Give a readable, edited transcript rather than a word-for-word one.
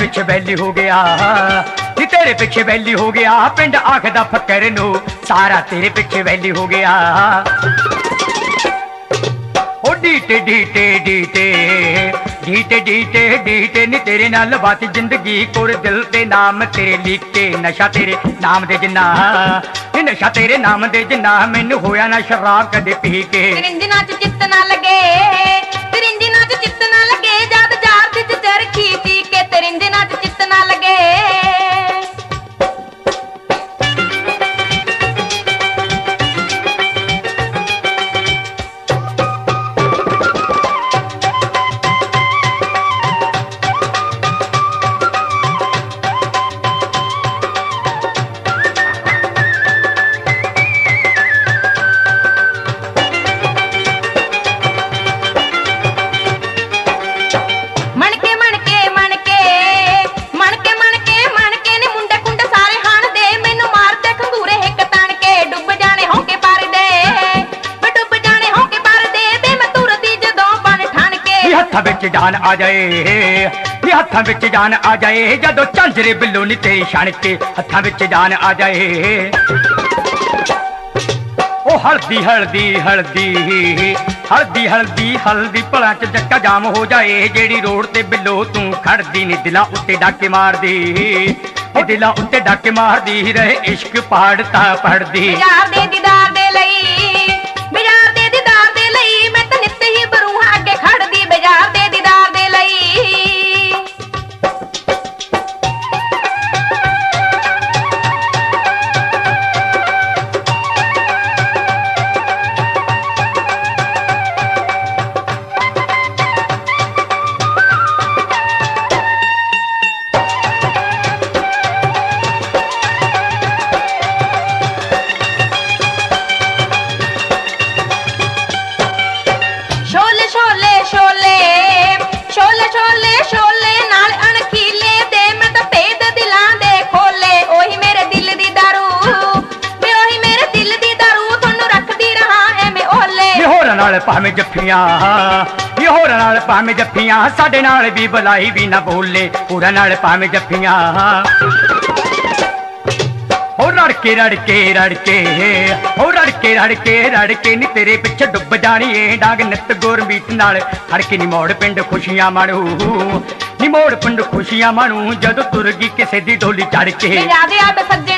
ਪਿੱਛੇ ਬੈਲੀ ਹੋ ਗਿਆ ਨੀ ਤੇਰੇ ਪਿੱਛੇ ਬੈਲੀ ਹੋ ਗਿਆ ਪਿੰਡ ਆਖਦਾ ਫੱਕਰ ਨੂੰ ਸਾਰਾ ਤੇਰੇ ਪਿੱਛੇ ਬੈਲੀ ਹੋ ਗਿਆ ਓ ਡੀਟੇ ਡੀਟੇ ਡੀਟੇ ਡੀਟੇ ਡੀਟੇ ਡੀਟੇ ਨੀ ਤੇਰੇ ਨਾਲ ਬਾਤ ਜ਼ਿੰਦਗੀ ਕੋਰ ਦਿਲ ਤੇ ਨਾਮ ਤੇਰੇ ਲਿਖੇ ਨਸ਼ਾ ਤੇਰੇ ਨਾਮ ਦੇ ਜਿੰਨਾ ਨਸ਼ਾ ਤੇਰੇ ਨਾਮ ਦੇ ਜਿੰਨਾ ਮੈਨੂੰ ਹੋਇਆ ਨਾ ਸ਼ਰਾਬ ਕਦੇ ਪੀ ਕੇ ਤਰਿੰਜਨਾ ਚ ਚਿੱਤ ਨਾ ਲੱਗੇ ਤਰਿੰਜਨਾ ਚ ਚਿੱਤ ਨਾ ਲੱਗੇ ਜਦ ਜਾਰ ਦੀ ਚਰਖੀ ਪੀ ਕੇ ਤਰਿੰਜਨਾ ਚ ਚਿੱਤ ਨਾ ਲੱਗੇ ਵਿੱਚ ਜਾਨ ਆ ਜਾਏ ਹੱਥਾਂ ਵਿੱਚ ਜਾਨ ਆ ਜਾਏ ਜਦੋਂ ਝਾਂਜਰੇ ਬਿੱਲੋ ਨੀ ਤੇਰੀ ਛਣ ਕੇ ਹੱਥਾਂ ਵਿੱਚ ਜਾਨ ਆ ਜਾਏ ਉਹ ਹਲਦੀ ਹਲਦੀ ਹਲਦੀ ਹਲਦੀ ਹਲਦੀ ਹਲਦੀ ਭਲਾਂ ਚ ਜੱਕਾ ਜਾਮ ਹੋ ਜਾਏ ਜਿਹੜੀ ਰੋਡ ਤੇ ਬਿੱਲੋ ਤੂੰ ਖੜਦੀ ਨੀ ਦਿਲਾਂ ਉੱਤੇ ਡਾਕੇ ਮਾਰਦੀ ਦਿਲਾਂ ਉੱਤੇ ਡਾਕੇ ਮਾਰਦੀ ਰਹੇ ਇਸ਼ਕ ਪਹਾੜਤਾ ਪੜਦੀ ਬਾਜ਼ਾਰ ਦੇ ਦੀਦਾਰ ਦੇ ਲਈ ਬਾਜ਼ਾਰ ਦੇ ਦੀਦਾਰ ਦੇ ਲਈ ਮੈਂ ਤਾਂ ਨਿੱਤ ਹੀ ਬਰੂਹਾਂ ਅੱਗੇ ਖੜਦੀ ਬਾਜ਼ਾਰ ਦੇ ਦੀਦਾਰ ਦੇ ਲਈ ਨਾਲ ਭਾਵੇਂ ਜੱਫੀਆਂ ਇਹ ਹੋਰਾਂ ਨਾਲ ਭਾਵੇਂ ਜੱਫੀਆਂ ਸਾਡੇ ਨਾਲ ਵੀ ਬੁਲਾਈ ਵੀ ਨਾ ਬੋਲੇ ਹੋਰਾਂ ਨਾਲ ਭਾਵੇਂ ਜੱਫੀਆਂ ਹੋ ਰੜਕੇ ਰੜਕੇ ਰੜਕੇ ਹੋ ਰੜਕੇ ਰੜਕੇ ਰੜਕੇ ਨੀ ਤੇਰੇ ਪਿੱਛੇ ਡੁੱਬ ਜਾਣੀ ਏ ਡਾਂਗ ਨਿੱਤ ਗੁਰਮੀਤ ਨਾਲ ਖੜਕੇ ਨੀ ਮੋੜ ਪਿੰਡ ਖੁਸ਼ੀਆਂ ਮਾਣੂ ਨੀ ਮੋੜ ਪਿੰਡ ਖੁਸ਼ੀਆਂ ਮਾਣੂ ਜਦੋਂ ਤੁਰ ਗਈ ਕਿਸੇ ਦੀ ਡੋਲੀ ਚੜ ਕੇ ਯਾਦ ਆ ਸੱਜੇ